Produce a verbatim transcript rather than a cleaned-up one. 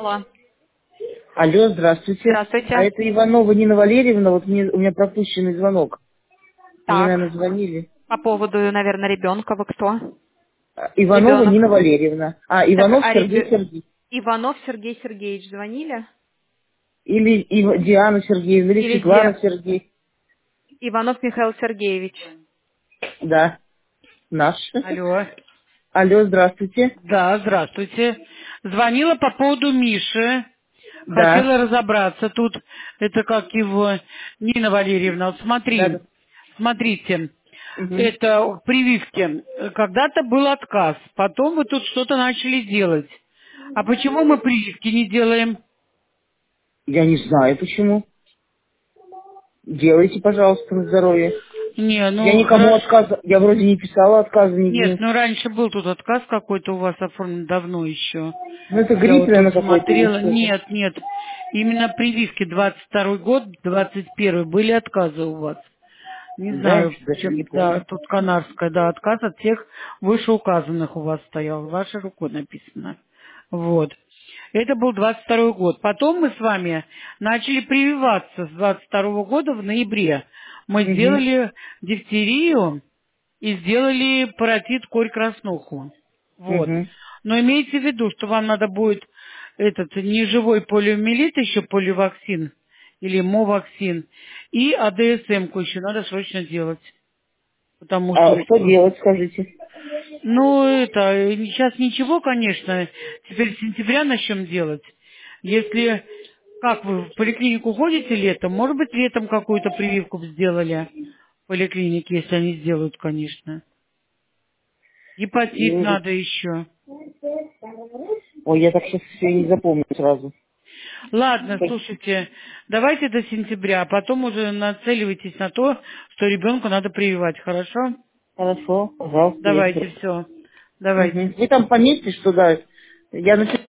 Алло. Алло, здравствуйте. А Здравствуйте. это Иванова Нина Валерьевна, вот мне, у меня пропущенный звонок. Мне, Так, наверное, звонили. по поводу, наверное, ребенка вы кто? А, Иванова Ребенок. Нина Валерьевна. А, Так, Иванов а Сергей ребе... Сергеевич. Иванов Сергей Сергеевич звонили? Или Ив- Диана Сергеевна, или Или Светлана Ди... Сергей. Иванов Михаил Сергеевич? Да, наш. Алло. Алло, здравствуйте. Да, здравствуйте. Звонила по поводу Миши. Да, Хотела разобраться тут. Это как его... Нина Валерьевна, вот да, смотри. да. Смотрите. Мгм. Это в прививке. Когда-то был отказ. Потом вы тут что-то начали делать. А почему мы прививки не делаем? Я не знаю, почему. Делайте, пожалуйста, на здоровье. Не, Я ну никому хорошо. отказа, я вроде не писала отказа Нет, нигде. ну раньше был тут отказ какой-то у вас оформлен давно еще. Ну, это Я грипп, вот тут наверное, какой-то или смотрела. что-то. Нет, нет. Именно прививки двадцать второй год, двадцать первый были отказы у вас. Не Да, я знаю, чё-то даже не чем, да, помню. тут канарская, да, отказ от всех вышеуказанных у вас стоял. Вашей рукой написано. Вот. Это был двадцать второй год. Потом мы с вами начали прививаться с двадцать второго года в ноябре. Мы Угу, сделали дифтерию и сделали паротит корь краснуху. Вот. угу. Но имейте в виду, что вам надо будет этот неживой полиомиелит, еще поливаксин или моваксин, и АДСМ-ку еще надо срочно делать. Потому А что, что делать, скажите? ну, это, сейчас ничего, конечно, теперь с сентября начнем делать. Если, как вы в поликлинику ходите летом, может быть, летом какую-то прививку бы сделали в поликлинике, если они сделают, конечно. Гепатит Ну, надо еще. ой, я так сейчас все не запомню сразу. Ладно, слушайте, давайте до сентября, а потом уже нацеливайтесь на то, что ребенку надо прививать, хорошо? Хорошо, пожалуйста, я Давайте теперь. все. Давайте. Мгм. Вы там пометьте, что да, я напишу.